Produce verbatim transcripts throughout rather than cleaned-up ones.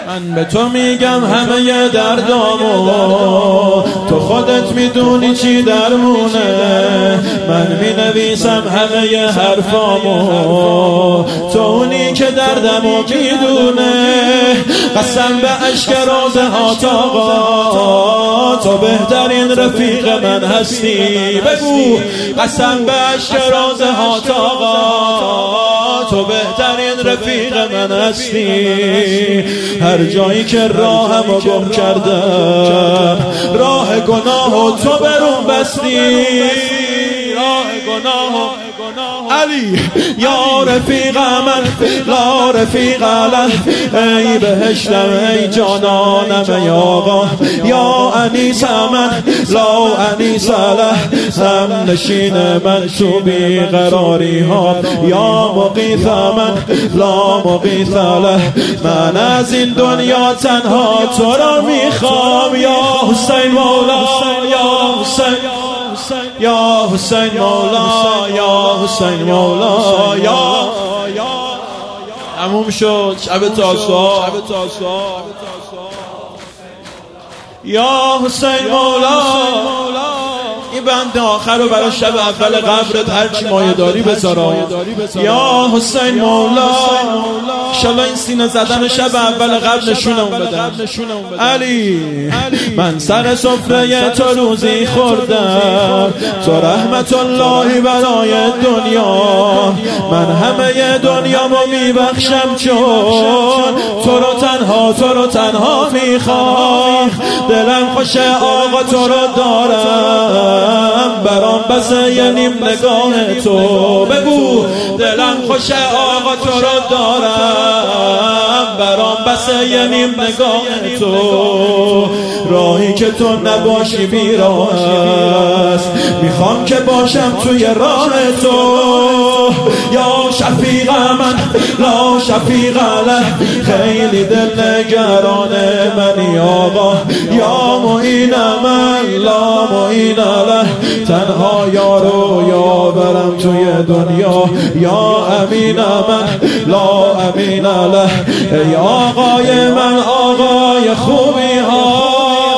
من به تو میگم همه دردامو، تو خودت میدونی چی درمونه. من مینویسم همه حرفامو، تو اونی که دردمو میدونه. قسم به عشق رازهات آقا، تو بهترین رفیق من هستی. بگو قسم به عشق رازهات آقا، تو بهترین رفیق من هستی. هر جایی که راهمو گم کردم، راه گناهو تو برون بستی. راه گناهو علی یا رفیق من لا رفیق له، ای بهشتم ای جانانم ای آقا. یا انیس من لا انیس له، هم نشین من تو بیقراری ها. یا مغیث من لا مغیث له، من از این دنیا تنها تو را میخوام. یا حسین مولا یا حسین یا حسین مولا یا حسین مولا. یا تموم شد شب تاسوعا. یا حسین مولا، این بند آخر رو برای شب اول قبرت هرچی مایه داری بذارا. یا حسین مولا، انشالله این سینه زدن شب اول قبل نشونمون بدن. علی من سر سفره تو روزی خوردم، تو رحمت الله برای دنیا. من همه دنیامو میبخشم چون تو رو تنها تو رو تنها میخوام. دلم خوشه آقا تو رو دارم، برام بسه یه نیم نگاه تو. بگو دلم خوشه آقا تو رو دارم، برام بسه یه نیم نگاه تو. راهی که تو نباشی بیراه است، میخوام که باشم توی راه تو. یا شفیق من لا شفیق له، خیلی دل نگران منی آقا. یا معین من لا معین له، تنها یارو یاورم توی دنیا. یا امین من لا امین له، ای آقای من آقای خوبی ها.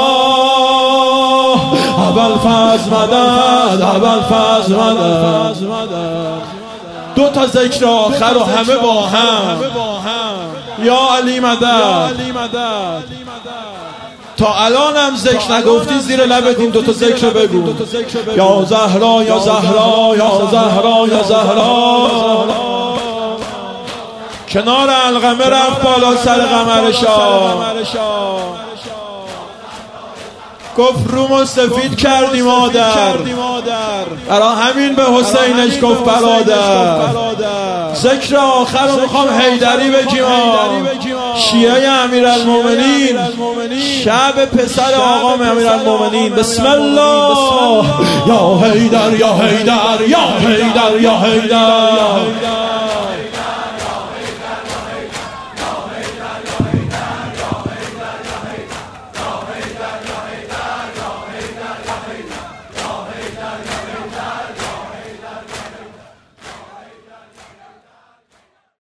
اول فضل مدد اول فضل مدد. دو تا ذکر آخر و همه با هم. یا علی مدد. تا الان هم ذکر نگفتی زیر لبت این دو تا ذکر بگو. یا زهرا یا زهرا یا زهرا یا زهرا. کنار القمه رفت بالا سر قمر شاه، گفت رومو سفید کردی مادر، برا همین به حسینش گفت برادر. ذکر آخر رو میخوام حیدری بگیم. شیعه امیرالمومنین، شب پسر آقا امیرالمومنین. بسم الله. یا حیدر یا حیدر یا حیدر یا حیدر.